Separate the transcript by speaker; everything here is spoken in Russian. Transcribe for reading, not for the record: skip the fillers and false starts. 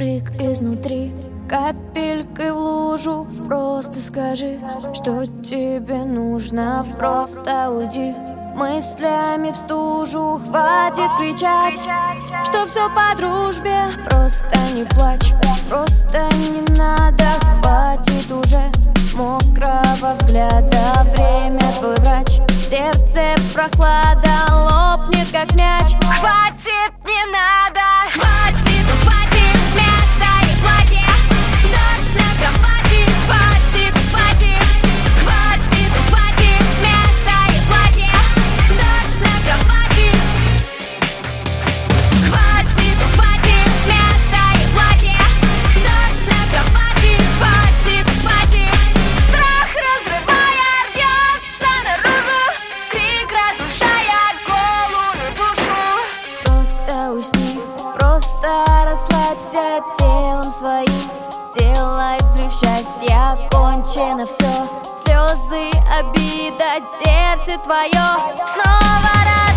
Speaker 1: Прыг изнутри, капелькой в лужу. Просто скажи, что тебе нужно. Просто уйди мыслями в стужу. Хватит кричать, что все по дружбе. Просто не плачь, просто не надо. Хватит уже мокрого взгляда. Время твой врач, сердце прохлада. Лопнет как мяч. Хватит, не надо. Хватит, хватит, мятое платье. Дождь на кровати. Хватит, хватит. Хватит, хватит, мятое платье. Дождь на кровати. Хватит, хватит, мятое платье. Дождь на кровати. Хватит, хватит. Страх, разрывая, рвется наружу. Крик, разрушая голую душу. Просто усни, просто расслабься телом своим. Сделай взрыв счастья, кончено все. Слезы, обида, сердце твое снова